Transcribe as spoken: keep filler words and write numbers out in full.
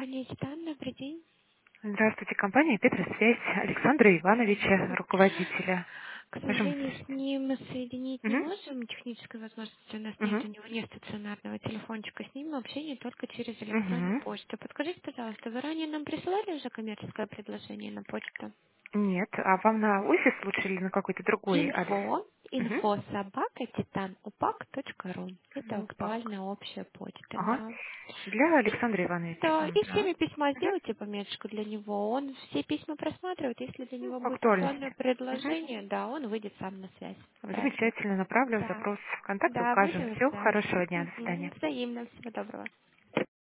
Компания «Титан», добрый день. Здравствуйте, компания «Петросвязь», Александра Ивановича, руководителя. К сожалению, Пожалуйста. с ним соединить не Угу. можем. Технической возможности у нас нет, Угу. у него нет стационарного телефончика. С ним общение только через электронную Угу. почту. Подскажите, пожалуйста, вы ранее нам присылали уже коммерческое предложение на почту? Нет, а вам на офис лучше или на какой-то другой адрес? Инфо, Угу. инфо собака титанупак точка ру. Это Ну, пак. актуальная общая почта, Ага. да. Для И, Александра Ивановича. да, М, и в Так. теме письма Угу. сделайте пометочку для него. Он все письма просматривает. Если для Ну, него по будет актуальное актуальности. Угу. предложение, да, он выйдет сам на связь обратно. Замечательно. Направлю Да. запрос в контакты, Да, укажем. будем на Всего связи. хорошего дня. До Мгм. свидания. Взаимно. Всего доброго.